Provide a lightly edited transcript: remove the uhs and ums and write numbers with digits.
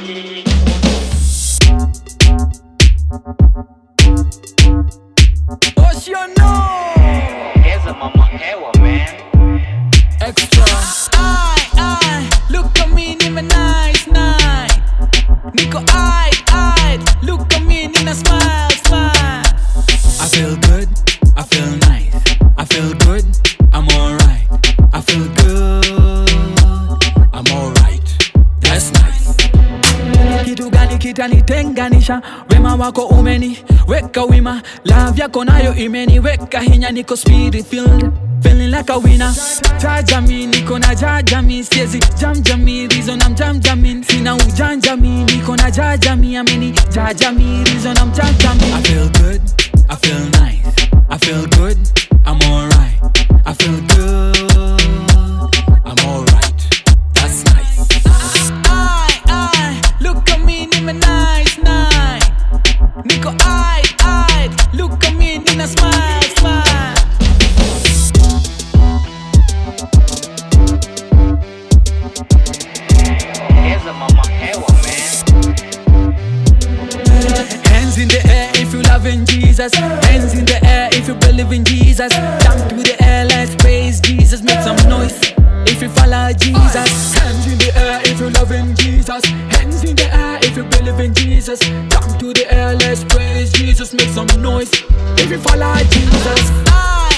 Oceano. Essa mama hewa, man. Extra. I, look at me in my nice night. Nico, I, look at me in a smile, smile. I feel good, I feel nice. I feel good, I'm alright. I feel good, I'm alright. That's nice. Kitu gani kitanitenganisha? Wema wako umeni weka wima, love yako nayo imeni weka hinya. Niko spirit filled, feeling like a winner. Jajami, niko na jajami, siezi jamjami, reason I'm jamjamin. Sina ujanjami, niko na jajami, ameni jajami, reason I'm jamjamin. I feel good, I feel nice. I feel good, I'm alright. I feel good, I'm alright. That's nice. I, look at me in my nice night. Nico, I, look at me in a smile, smile. Essa mama hewa, man. Hands in the air if you loving Jesus. Hands in the air if you believe in Jesus. Jump to the air, let's praise Jesus. Make some noise if you follow Jesus. Hands in the air if you loving Jesus. Hands in the air if you believe in Jesus. Jump to the air, let's praise Jesus. Make some noise if you follow Jesus.